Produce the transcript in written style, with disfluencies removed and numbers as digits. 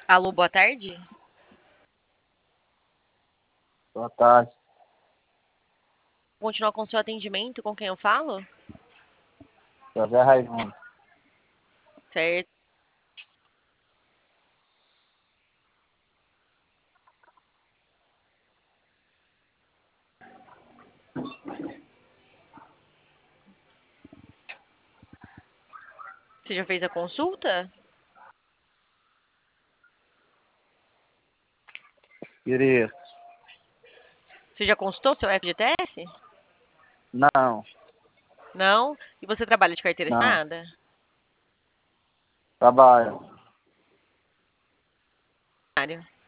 Alô, boa tarde. Boa tarde. Vou continuar com o seu atendimento, com quem eu falo? José Raimundo. Certo. Você já fez a consulta? Queria. Você já consultou seu FGTS? Não, Não? E você trabalha de carteira não. assinada? Trabalho.